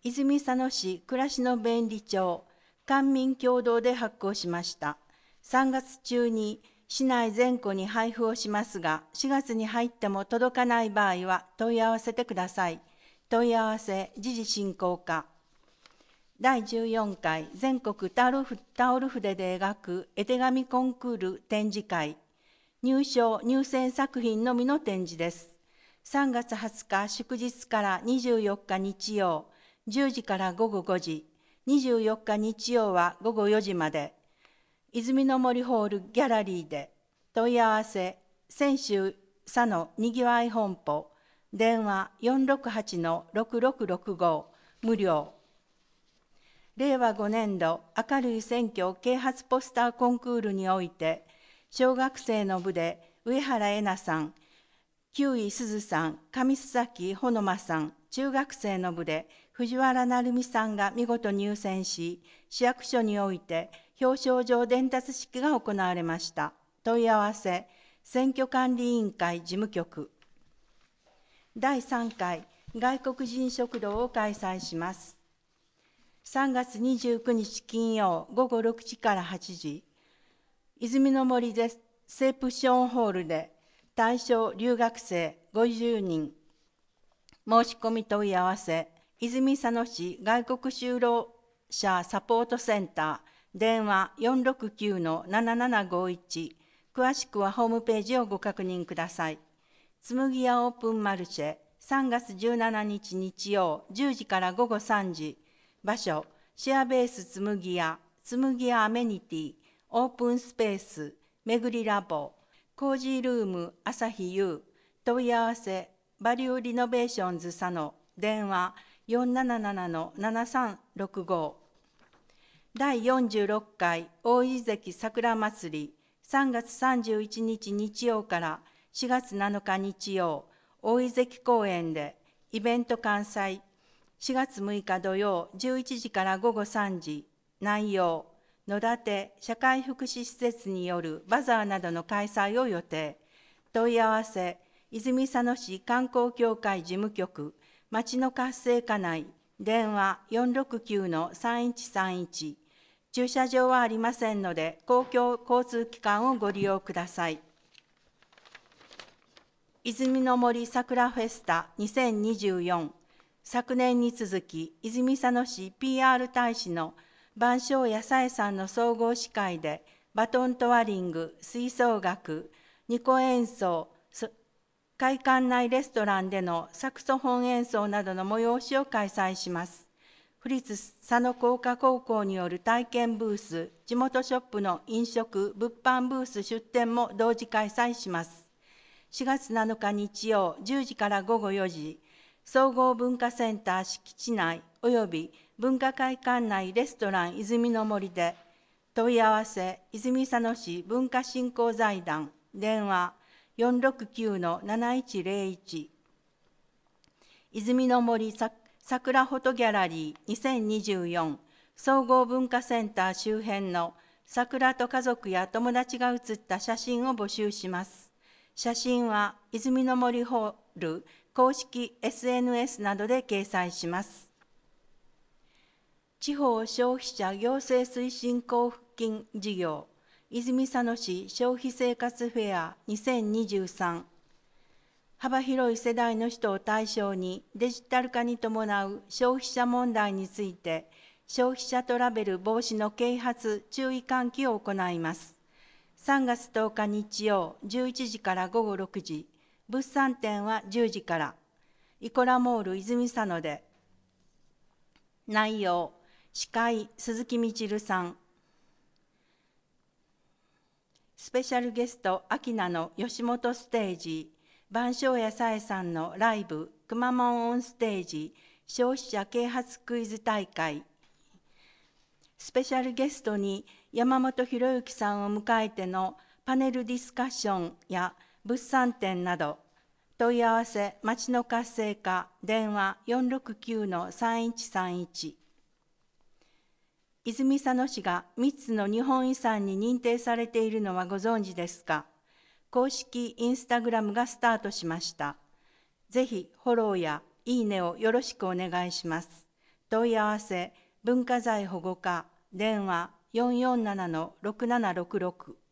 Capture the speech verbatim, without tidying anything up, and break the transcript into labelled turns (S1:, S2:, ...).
S1: 泉佐野市暮らしの便利帳、官民共同で発行しました。さんがつ中に市内全戸に配布をしますが、しがつに入っても届かない場合は問い合わせてください。問い合わせ、時々進行課。だいじゅうよんかい全国タオルフタオル筆で描く絵手紙コンクール展示会。入賞・入選作品のみの展示です。さんがつはつか祝日からにじゅうよっか日曜、じゅうじからごごごじ、にじゅうよっか日曜はごごよじまで、泉の森ホールギャラリーで。問い合わせ、泉州佐野にぎわい本舗、電話 よんろくはちのろくろくろくご、無料。れいわごねんど明るい選挙啓発ポスターコンクールにおいて、小学生の部で上原恵那さん、旧井すずさん、上須崎ほのまさん、中学生の部で藤原成美さんが見事入選し、市役所において表彰状伝達式が行われました。問い合わせ、選挙管理委員会事務局。だいさんかい外国人食堂を開催します。さんがつにじゅうくにち金曜ごごろくじからはちじ、泉の森でセープションホールで対象留学生ごじゅうにん。申し込み問い合わせ、泉佐野市外国就労者サポートセンター、電話 よんろくきゅうのななななごいち。詳しくはホームページをご確認ください。紬屋オープンマルシェ、さんがつじゅうしちにち日曜、じゅうじからごごさんじ。場所、シェアベース紬屋、紬屋アメニティ、オープンスペース、めぐりラボ、コージールーム朝日優。問い合わせ、バリューリノベーションズ佐野、電話 よんななななのななさんろくご。だいよんじゅうろっかい大井関桜まつり、さんがつさんじゅういちにち日曜からしがつなのか日曜、大井関公園でイベント開催。しがつむいか土曜じゅういちじからごごさんじ。内容、野立社会福祉施設によるバザーなどの開催を予定。問い合わせ、泉佐野市観光協会事務局、町の活性化内、電話 よんろくきゅうのさんいちさんいち。駐車場はありませんので、公共交通機関をご利用ください。泉の森さくらフェスタにせんにじゅうよん。昨年に続き、泉佐野市 ピーアール 大使の番匠やさえさんの総合司会で、バトントワリング、吹奏楽、二胡演奏、会館内レストランでのサクソフォン演奏などの催しを開催します。府立佐野工科高校による体験ブース、地元ショップの飲食、物販ブース出店も同時開催します。しがつなのか日曜じゅうじからごごよじ、総合文化センター敷地内および文化会館内レストラン泉の森で。問い合わせ、泉佐野市文化振興財団、電話 よんろくきゅうのなないちぜろいち。泉の森さ桜フォトギャラリーにせんにじゅうよん、総合文化センター周辺の桜と家族や友達が写った写真を募集します。写真は泉の森ホール公式 エスエヌエス などで掲載します。地方消費者行政推進交付金事業、泉佐野市消費生活フェアにせんにじゅうさん。幅広い世代の人を対象にデジタル化に伴う消費者問題について消費者トラブル防止の啓発注意喚起を行います。さんがつとおか日曜じゅういちじからごごろくじ、物産展はじゅうじから、イコラモール泉佐野で。内容、司会鈴木みちるさん、スペシャルゲスト秋名の吉本ステージ、番匠やさえさんのライブくまモンオンステージ消費者啓発クイズ大会。スペシャルゲストに山本博之さんを迎えてのパネルディスカッションや物産展など。問い合わせ、町の活性化、電話 よんろくきゅうのさんいちさんいち。泉佐野市がみっつの日本遺産に認定されているのはご存知ですか？公式インスタグラムがスタートしました。ぜひフォローやいいねをよろしくお願いします。 問い合わせ文化財保護課電話よんよんななのろくななろくろく